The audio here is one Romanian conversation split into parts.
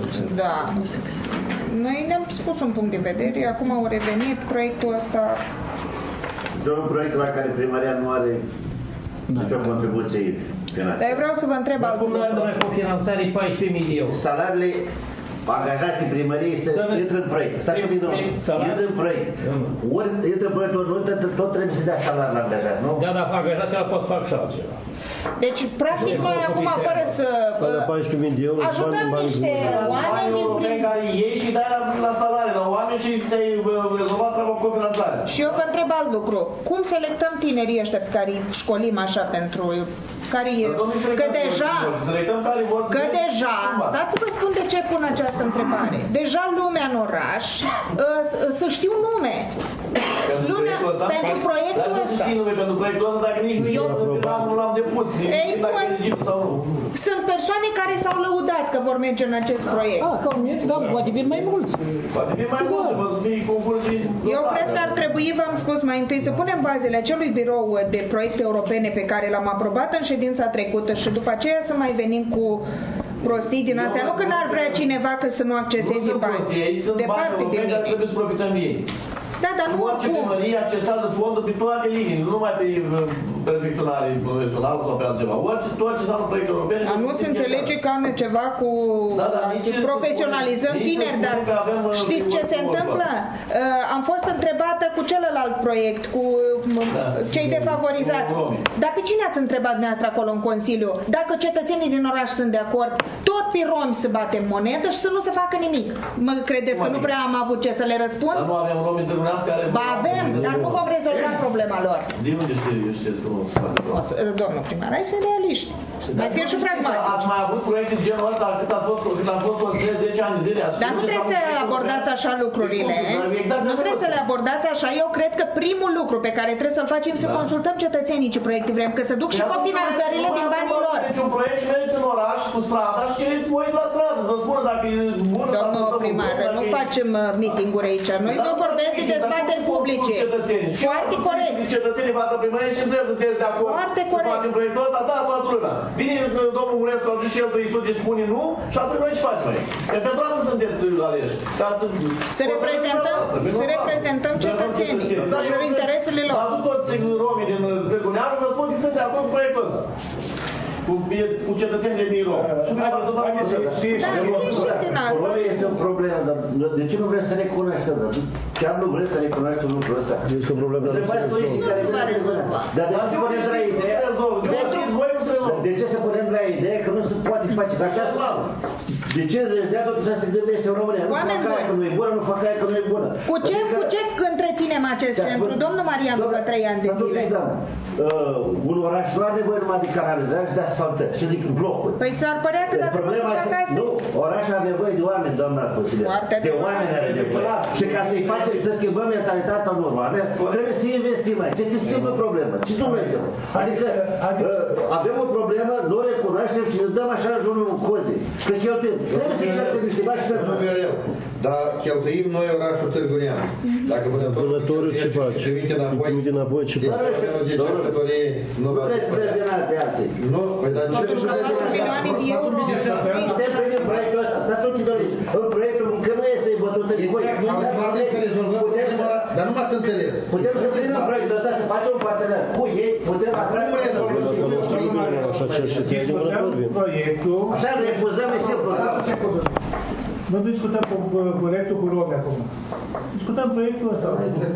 Da. Noi ne-am spus un punct de vedere, acum au revenit proiectul ăsta. De un proiect la care primăria nu are nicio contribuție financiară. Dar eu vreau să vă întreb altul. Cum nu are numai cofinanțare 14 milioni? Salariile angajații primăriei să intră în proiect. Intră în proiect. Ori intră în proiect, ori tot trebuie să dea salari la angajați, nu? Da, dar angajații ăla pot să facă și altceva. Deci, practic, noi acum, fără să... ajutăm niște oameni din prin care iei și dai la salari la oameni și te-ai rezolvat treaba cu cofinanțare. Și eu vă întreb alt lucru. Cum selectăm tinerii ăștia pe care îi școlim așa pentru... Că deja, stați să vă spun de ce pun această întrebare. Deja lumea în oraș să știu nume. Pentru proiectul ăsta. Pentru proiectul ăsta, dacă nici nu l-am depus. Sunt persoane care s-au lăudat că vor merge în acest proiect. Da, poate vin mai mulți. Eu cred că ar trebui, v-am spus mai întâi, să punem bazele acelui birou de proiecte europene pe care l-am aprobat în ședința trecută și după aceea să mai venim cu prostii din astea. Nu că n-ar vrea cineva că să nu acceseze bani. Departe de mine. Trebuie să profităm ei. Da, dar nu orice primărie accesează fondul pe toate liniile, nu numai pe perfecționare profesională sau pe altceva. Tot ce înseamnă proiecte europene... Nu se înțelege că am eu ceva cu... profesionalizăm tineri, dar știți ce se întâmplă? Am fost întrebată cu celălalt proiect, cu cei defavorizați. Dar pe cine ați întrebat dumneavoastră acolo în Consiliu? Dacă cetățenii din oraș sunt de acord, tot pe romi să batem monedă și să nu se facă nimic. Mă credeți că nu prea am avut ce să le răspund? Dar nu avem romi în care... Ba avem, dar nu vom rezolva problema lor. De unde știți că nu se face problema? Domnul primar, hai să fim realiști. Mai fie și pragmatici. Ați mai avut proiecte de genul ăsta cât a fost cu 10 ani de zile? Dar nu trebuie să abordați așa lucrurile. Nu trebuie să le abordați așa. Eu cred că primul lucru pe care trebuie să-l facem să consultăm cetățenii ce proiecte vrem, că se duc și cofinanțările din banii lor. Deci un proiect și mergeți în oraș cu strada și cereți voi la stradă să spună dacă e bun. Domnul primar, nu facem meeting-uri aici. Noi vă vorbesc de dezbateri publice. Foarte corect. Cetățenii față primărie și sunteți de acord. Foarte corect. Să facem proiectul ăsta, da, toată lumea. Vine domnul Murescu, a zis și el pe Iisus și spune nu și atunci noi ce facem mai? Pentru asta sunteți aleși. Să reprezentăm cetățenii și interesele lor. Dar nu toți romii din Târgu Neamț vă spun că sunt de acord cu proiectul ăsta. Cu cetățenii de Miro. Este o problemă, dar de ce nu vreți să recunoaște? Chiar nu vreți să recunoaște lucrul ăsta? Este o problemă. Dar de ce se punem la ideea? De ce se punem la ideea că nu se poate face? Că așa de 50 de ani totul se gândește în România. Nu fac aia că nu e bună, nu fac aia că nu e bună. Cu ce întreținem acest centru? Domnul Marian, după 3 ani de zile. Un oraș nu are nevoie numai de canalizare și de asfaltări și de blocuri. Păi s-ar părea că dacă nu fac asta... Nu, orașul are nevoie de oameni, doamna consilier. De oameni are nevoie. Și ca să-i facem, să schimbăm mentalitatea unor oameni, trebuie să investim aici. Este singură problemă. Ce Dumnezeu? Adică avem o problemă, nu o recunoaștem și ne dăm așa jurul în coze. Că cheltuim. Trebuie să cheltuim niște bani și pentru mereu. Dar cheltuim noi orașul Târgu Neamț. Dacă putem tot vânătorul ce face? Trimite înapoi ce face? Nu trebuie să prevină pe alții. Nu, păi dar ce nu știu? 4 milioane de euro. Putem primi proiectul ăsta. Dar nu doriți. Proiectul încă nu este bătut în voi. Dar nu m-ați înțeles. Putem să primim proiectul ăsta, să facem un partener cu ei, putem atrage proiectul. Așa refuzăm, e simplu. Nu discutăm proiectul cu Romi acum. Discutăm proiectul ăsta.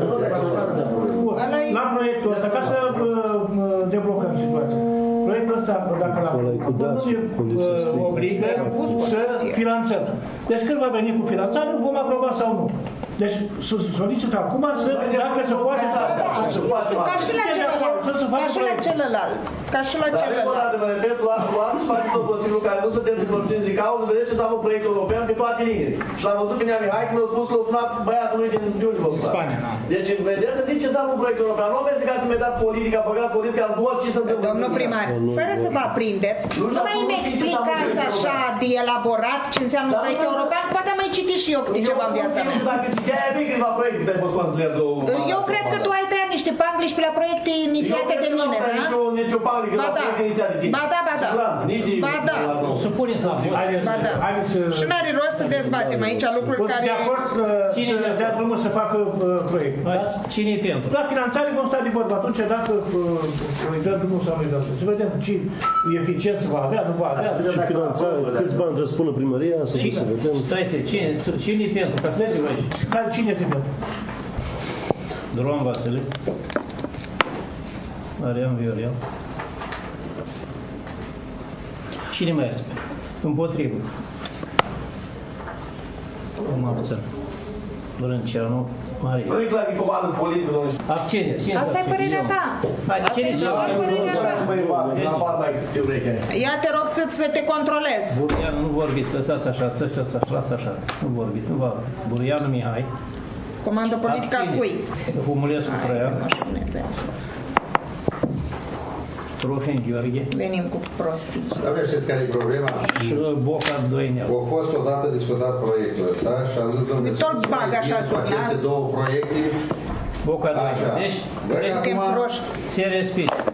La proiectul ăsta, ca să deblocăm situația. Proiectul ăsta, dacă l-am obligă să finanțăm. Deci când va veni cu finanțare, vom aproba sau nu. Deci solicită acum să, dacă se poate, ca și la celălalt. Ca și la celălalt. Dar vă repet, luați, faceți tot posibilul care nu sunteți înfăpținți din cauză, vedeți ce înseamnă un proiect european pe toate liniile. Și l-am văzut pe Nea Mihai când a spus că l-a sunat băiatul lui din Spania. Deci, vedeți, să zici ce înseamnă un proiect european. Nu aveți că ați imediat politica, băgat politica în orice se întâmplă. Domnul primar, fără să vă aprindeți, nu mai îmi explicați așa de elaborat ce înseamnă un proiect european, poate am mai citit și eu câte ceva în viața mea. Dacă citeai bine câteva proiecte, te-ai fost consilier două. Eu cred că tu ai tăiat niște pangliși pe la proiecte inițiate de mine, da? Nici o panglică la proiecte inițiate de tine. Ba da. Ba da. Supuneți la vot. Ba da. Și n-are rost să dezbatem aici lucruri care... De acord să dea drumul să facă proiect. Cine-i pentru? La finanțare vom sta de vorba atunci dacă îi dăm drumul sau nu îi dăm. Să vedem ce eficiență va avea, nu va avea. Și finanțare, câți bani trebuie să pună primăria, să vedem. Stai să cine-i pentru? Ca să știu aici. Cine este pentru? Duron Vasile. Marian Viorel. Cine mai este? Împotrivă. Cum abțin? Brânceanu, Maria. Nu e clar că comandă politică, domnule. Abține. Asta e părerea ta. Asta e părerea ta. Ia te rog să te controlezi. Burianu, nu vorbiți, lăsați așa, lasă așa. Nu vorbiți, nu vă. Burianu Mihai. Comandă politică a cui? Humulescu Traian. Trofim Gheorghe. Venim cu prostii. Dar știți care e problema? Și Boca Doinel. A fost odată discutat proiectul ăsta și a zis, domnule, tot bag așa sub nas. aceste două proiecte. Boca Doinel. Deci, că e proști. se respinge.